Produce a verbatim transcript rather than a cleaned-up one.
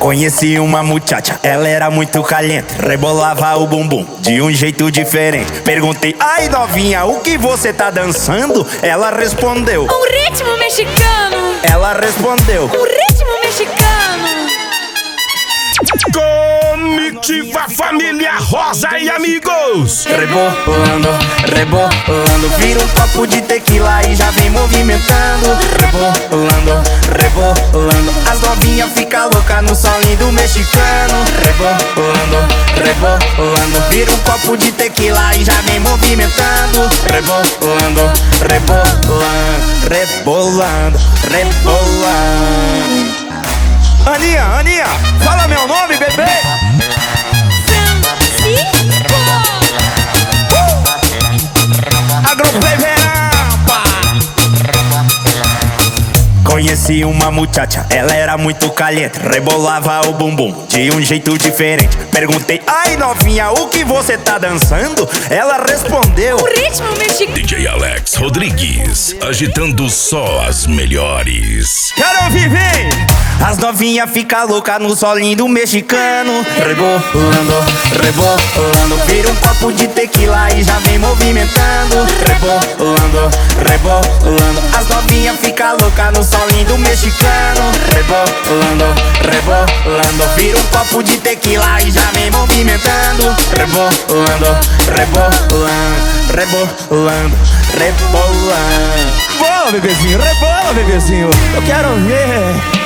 Conheci uma muchacha, ela era muito caliente, rebolava o bumbum de um jeito diferente. Perguntei, ai novinha, o que você tá dançando? Ela respondeu, um ritmo mexicano. Ela respondeu, um ritmo mexicano. Comitiva Família Rosa e amigos. Rebolando, rebolando, vira um copo de tequila e já vem movimentando. Rebolando, rebolando, as novinhas ficam loucas no solinho do mexicano. Rebolando, rebolando, vira um copo de tequila e já vem movimentando. Rebolando, rebolando, rebolando, rebolando. Aninha, Aninha, fala meu nome, bebê. Francisco. uh! Agroplay Verapa. Conheci uma muchacha, ela era muito caliente, rebolava o bumbum de um jeito diferente. Perguntei, ai novinha, o que você tá dançando? Ela respondeu, um ritmo mexicano. D J Alex Rodrigues, agitando só as melhores. Quero viver! As novinhas ficam loucas no solinho do mexicano. Rebolando, rebolando, vira um copo de tequila e já vem movimentando. Rebolando, rebolando, as novinhas ficam loucas no solinho do mexicano. Rebolando, rebolando, vira um copo de tequila e já vem movimentando. Rebolando, rebolando, rebolando, rebolando. Boa, bebezinho, rebola, bebezinho, eu quero ver.